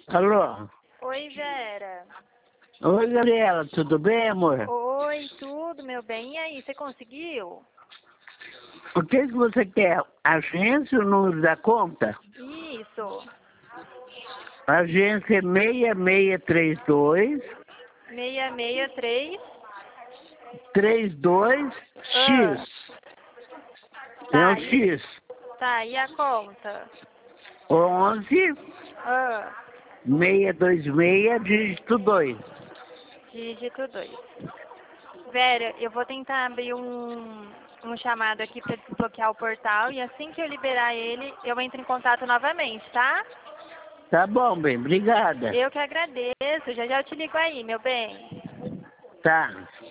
Alô? Oi, Vera. Oi, Gabriela, tudo bem, amor? Oi, tudo, meu bem. E aí, você conseguiu? O que você quer? Agência ou número da conta? Isso. Agência 6632 663. 32X. Ah, É o tá, X. tá, e a conta? 11 Ah, 626, dígito 2. dígito 2. Vera, eu vou tentar abrir um chamado aqui para desbloquear o portal e assim que eu liberar ele, eu entro em contato novamente, tá? Tá bom, bem, obrigada. Eu que agradeço. Já já eu te ligo aí, meu bem. Tá.